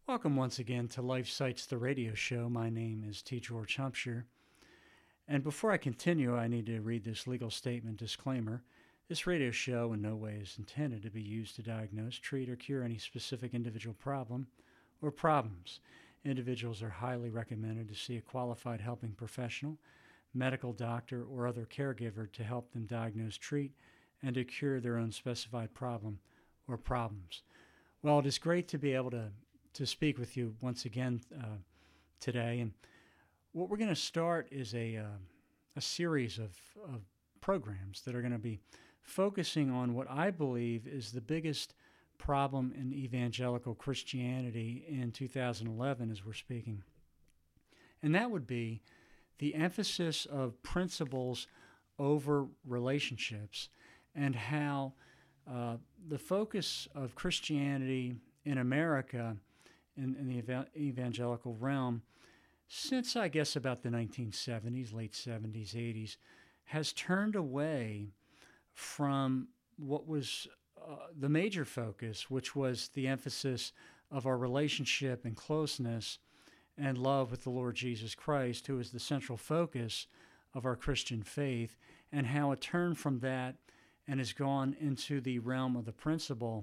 Welcome once again to Life Sites, the radio show. My name is T. George Humpshire. And before I continue, I need to read this legal statement disclaimer. This radio show in no way is intended to be used to diagnose, treat, or cure any specific individual problem or problems. Individuals are highly recommended to see a qualified helping professional, medical doctor, or other caregiver to help them diagnose, treat, and to cure their own specified problem or problems. Well, it is great to be able to speak with you once again today. And what we're going to start is a series of programs that are going to be focusing on what I believe is the biggest problem in evangelical Christianity in 2011 as we're speaking. And that would be the emphasis of principles over relationships and how the focus of Christianity in America in the evangelical realm since, I guess, about the 1970s, late 70s, 80s, has turned away from what was the major focus, which was the emphasis of our relationship and closeness and love with the Lord Jesus Christ, who is the central focus of our Christian faith, and how it turned from that and has gone into the realm of the principles,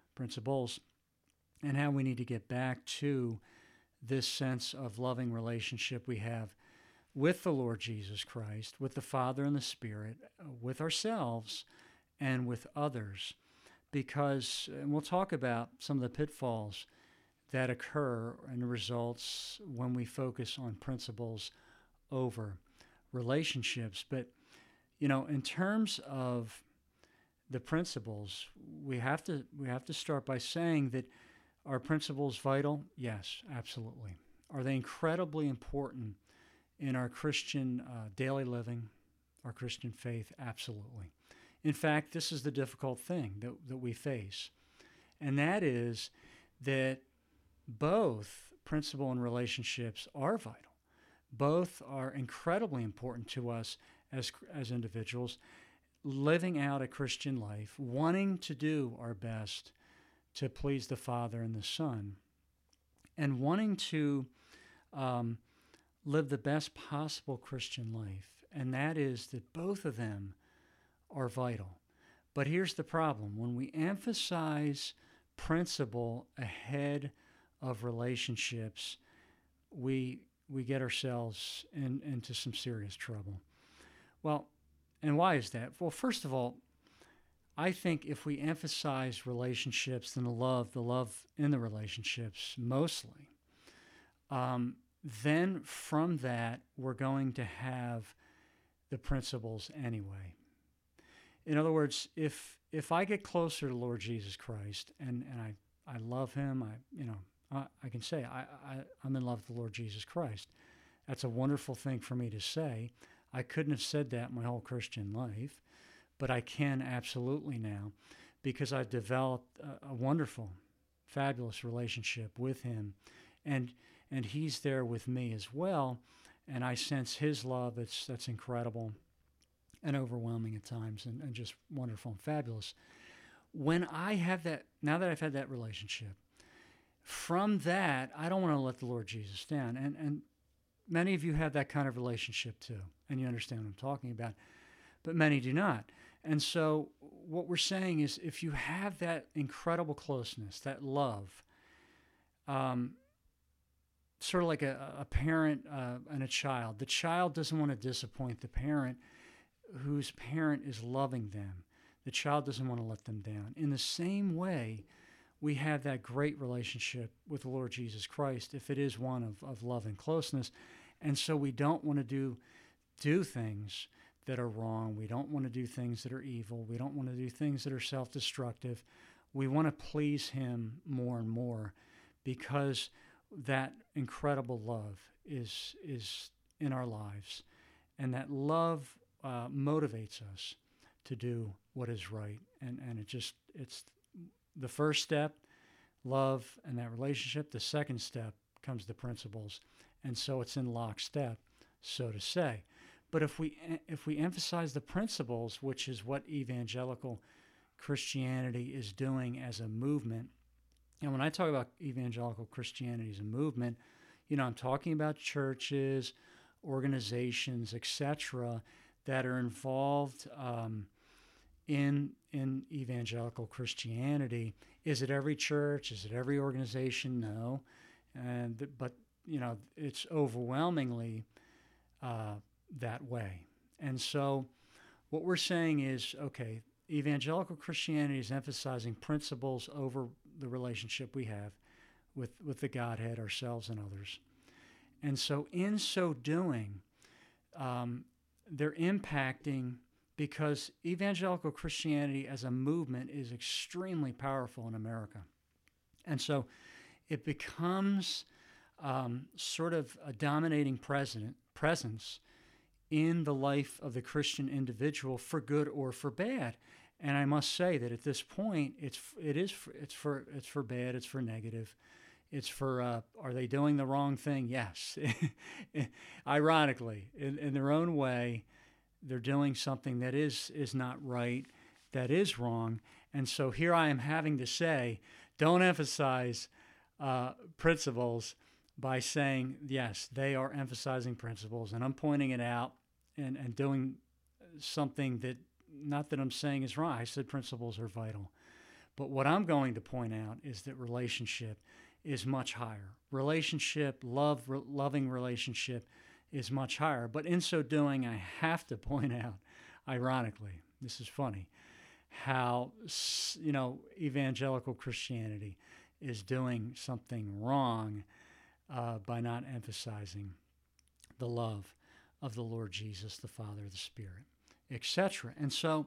and how we need to get back to this sense of loving relationship we have with the Lord Jesus Christ, with the Father and the Spirit, with ourselves, and with others. Because, and we'll talk about some of the pitfalls that occur and the results when we focus on principles over relationships. But, in terms of the principles, we have to start by saying that are principles vital? Yes, absolutely. Are they incredibly important in our Christian daily living, our Christian faith? Absolutely. In fact, this is the difficult thing that we face, and that is that both principle and relationships are vital. Both are incredibly important to us as individuals, living out a Christian life, wanting to do our best to please the Father and the Son, and wanting to live the best possible Christian life. And that is that both of them are vital. But here's the problem. When we emphasize principle ahead of relationships, we get ourselves into some serious trouble. Well, and why is that? Well, first of all, I think if we emphasize relationships and the love in the relationships mostly, then from that we're going to have the principles anyway. In other words, if I get closer to Lord Jesus Christ and I love him, I can say I'm in love with the Lord Jesus Christ. That's a wonderful thing for me to say. I couldn't have said that my whole Christian life. But I can absolutely now because I've developed a wonderful, fabulous relationship with him. And he's there with me as well. And I sense his love that's incredible and overwhelming at times and just wonderful and fabulous. When I have that, now that I've had that relationship, from that, I don't want to let the Lord Jesus down. And many of you have that kind of relationship too. And you understand what I'm talking about. But many do not. And so what we're saying is if you have that incredible closeness, that love, sort of like a parent and a child, the child doesn't want to disappoint the parent whose parent is loving them. The child doesn't want to let them down. In the same way, we have that great relationship with the Lord Jesus Christ if it is one of love and closeness. And so we don't want to do things that are wrong. We don't want to do things that are evil. We don't want to do things that are self-destructive. We want to please him more and more because that incredible love is in our lives. And that love motivates us to do what is right. And it's the first step, love and that relationship. The second step comes the principles. And so it's in lockstep, so to say. But if we emphasize the principles, which is what evangelical Christianity is doing as a movement, And when I talk about evangelical Christianity as a movement, I'm talking about churches, organizations, etc., that are involved in evangelical Christianity. Is it every church? Is it every organization? No, but it's overwhelmingly that way. And so, what we're saying is, okay, evangelical Christianity is emphasizing principles over the relationship we have with the Godhead, ourselves, and others. And so, in so doing, they're impacting, because evangelical Christianity as a movement is extremely powerful in America. And so it becomes sort of a dominating presence in the life of the Christian individual, for good or for bad. And I must say that at this point, it's for bad, it's for negative. It's for, are they doing the wrong thing? Yes. Ironically, in their own way, they're doing something that is not right, that is wrong. And so here I am having to say, don't emphasize principles by saying, yes, they are emphasizing principles. And I'm pointing it out and doing something that, not that I'm saying is wrong. I said principles are vital. But what I'm going to point out is that relationship is much higher. Loving relationship is much higher. But in so doing, I have to point out, ironically, this is funny, how, evangelical Christianity is doing something wrong by not emphasizing the love of the Lord Jesus, the Father, the Spirit, etc. And so,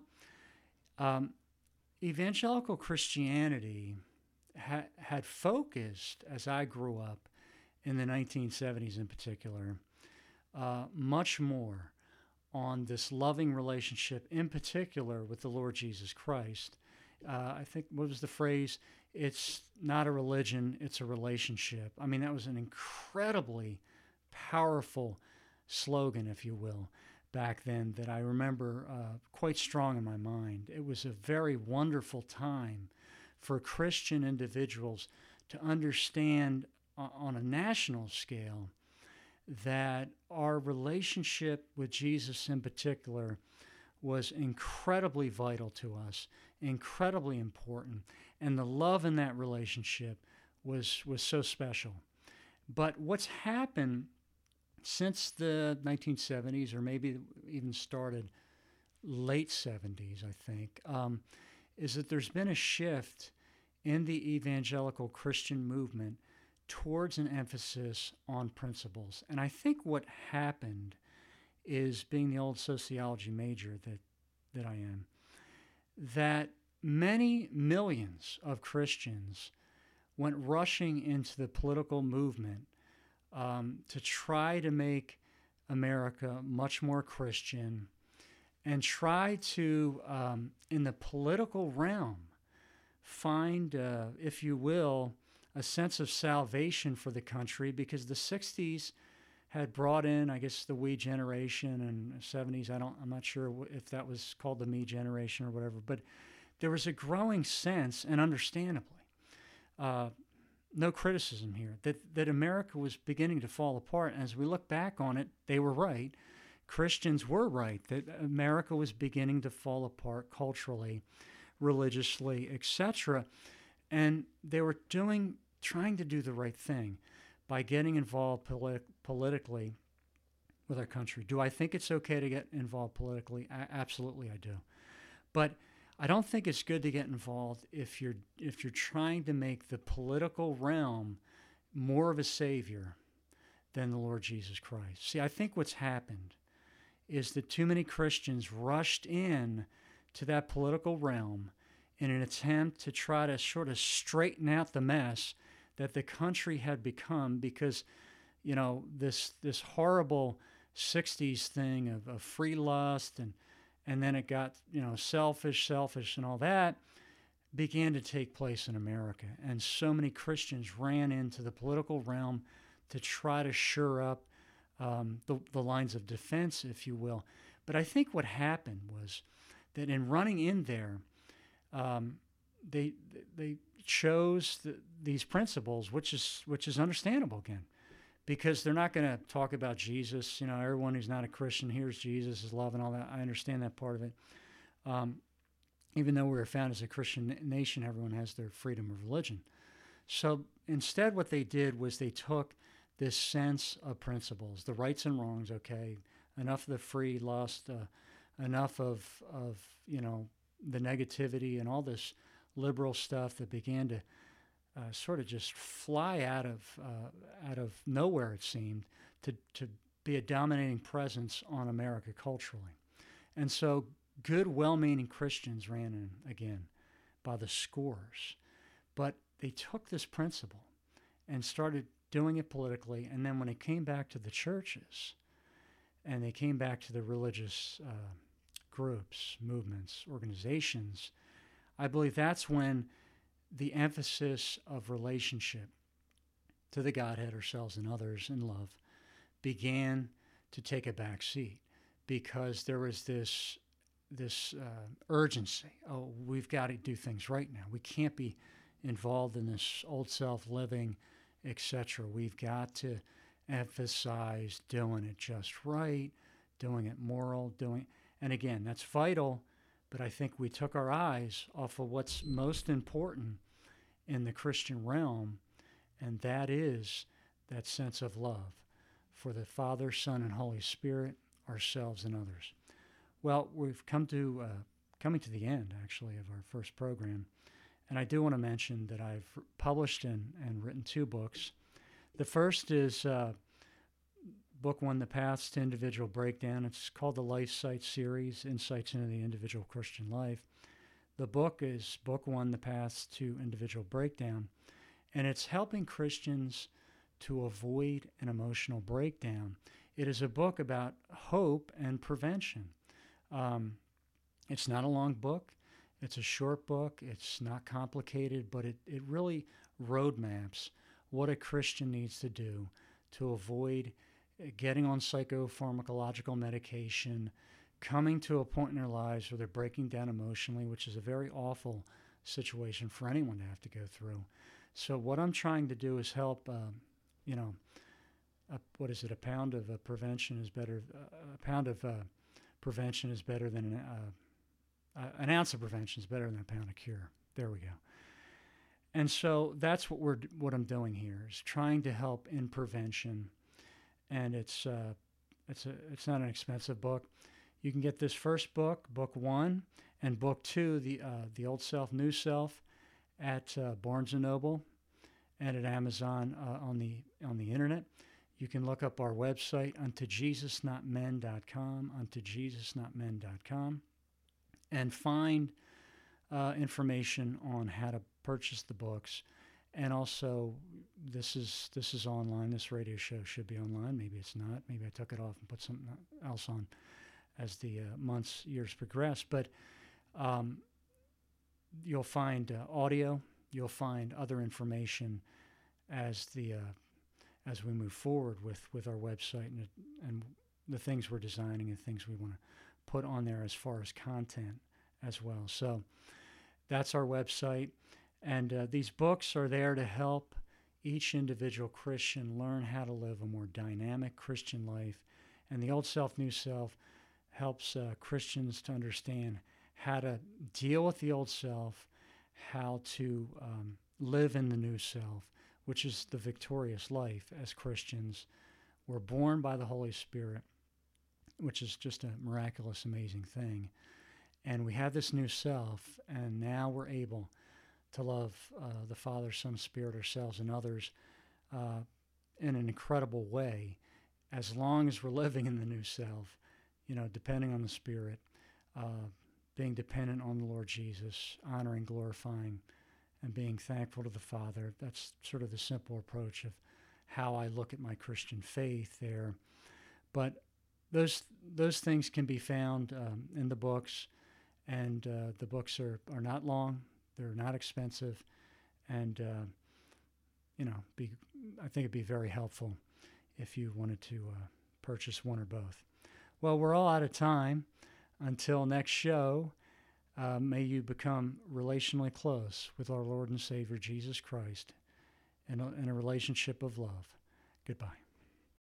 evangelical Christianity had focused, as I grew up in the 1970s in particular, much more on this loving relationship, in particular with the Lord Jesus Christ. I think, what was the phrase? It's not a religion, it's a relationship. I mean, that was an incredibly powerful slogan, if you will, back then, that I remember quite strong in my mind. It was a very wonderful time for Christian individuals to understand on a national scale that our relationship with Jesus in particular was incredibly vital to us, incredibly important, and the love in that relationship was so special. But what's happened since the 1970s, or maybe even started late 70s, I think, is that there's been a shift in the evangelical Christian movement towards an emphasis on principles. And I think what happened is, being the old sociology major that I am, that many millions of Christians went rushing into the political movement to try to make America much more Christian, and try to, in the political realm, find, if you will, a sense of salvation for the country, because the 60s had brought in, I guess, the we generation, and 70s, I'm not sure if that was called the me generation or whatever, but there was a growing sense, and understandably, no criticism here, that America was beginning to fall apart. And as we look back on it, they were right. Christians were right, that America was beginning to fall apart culturally, religiously, etc. And they were trying to do the right thing by getting involved politically with our country. Do I think it's okay to get involved politically? Absolutely, I do. But I don't think it's good to get involved if you're trying to make the political realm more of a savior than the Lord Jesus Christ. See, I think what's happened is that too many Christians rushed in to that political realm in an attempt to try to sort of straighten out the mess that the country had become, because, this horrible 60s thing of free lust, and then it got, selfish and all that, began to take place in America. And so many Christians ran into the political realm to try to shore up the lines of defense, if you will. But I think what happened was that in running in there, they chose these principles, which is understandable again, because they're not going to talk about Jesus. You know, everyone who's not a Christian hears Jesus is love and all that. I understand that part of it. Even though we were founded as a Christian nation, everyone has their freedom of religion. So instead, what they did was they took this sense of principles, the rights and wrongs. Okay, enough of the free lust, enough of the negativity and all this liberal stuff that began to sort of just fly out of nowhere. It seemed to be a dominating presence on America culturally, and so good, well-meaning Christians ran in again by the scores, but they took this principle and started doing it politically. And then when it came back to the churches and they came back to the religious groups, movements, organizations, I believe that's when the emphasis of relationship to the Godhead, ourselves, and others in love began to take a back seat, because there was this urgency. Oh, we've got to do things right now. We can't be involved in this old self living, etc. We've got to emphasize doing it just right, doing it moral, and again, that's vital, but I think we took our eyes off of what's most important in the Christian realm, and that is that sense of love for the Father, Son, and Holy Spirit, ourselves, and others. Well, we've coming to the end, actually, of our first program, and I do want to mention that I've published and written 2 books. The first is Book 1, The Paths to Individual Breakdown. It's called the Life Sight Series, Insights into the Individual Christian Life. The book is Book 1, The Paths to Individual Breakdown, and it's helping Christians to avoid an emotional breakdown. It is a book about hope and prevention. It's not a long book. It's a short book. It's not complicated, but it really roadmaps what a Christian needs to do to avoid getting on psychopharmacological medication, coming to a point in their lives where they're breaking down emotionally, which is a very awful situation for anyone to have to go through. So what I'm trying to do is help, a pound of prevention is better. A pound of prevention is better than an ounce of prevention is better than a pound of cure. There we go. And so that's what I'm doing here, is trying to help in prevention. And it's not an expensive book. You can get this first book, Book 1, and Book 2, the Old Self, New Self, at Barnes & Noble and at Amazon on the internet. You can look up our website, untojesusnotmen.com, untojesusnotmen.com, and find information on how to purchase the books. And also, this is online. This radio show should be online. Maybe it's not. Maybe I took it off and put something else on as the years progress. But you'll find audio. You'll find other information as we move forward with our website and the things we're designing and things we want to put on there as far as content as well. So that's our website. And these books are there to help each individual Christian learn how to live a more dynamic Christian life. And the Old Self, New Self helps Christians to understand how to deal with the old self, how to live in the new self, which is the victorious life as Christians. We're born by the Holy Spirit, which is just a miraculous, amazing thing. And we have this new self, and now we're able to love the Father, Son, Spirit, ourselves, and others in an incredible way, as long as we're living in the new self, depending on the Spirit, being dependent on the Lord Jesus, honoring, glorifying, and being thankful to the Father. That's sort of the simple approach of how I look at my Christian faith there. But those things can be found in the books, and the books are not long. They're not expensive, and I think it'd be very helpful if you wanted to purchase one or both. Well, we're all out of time. Until next show, May you become relationally close with our Lord and Savior Jesus Christ in a relationship of love. Goodbye.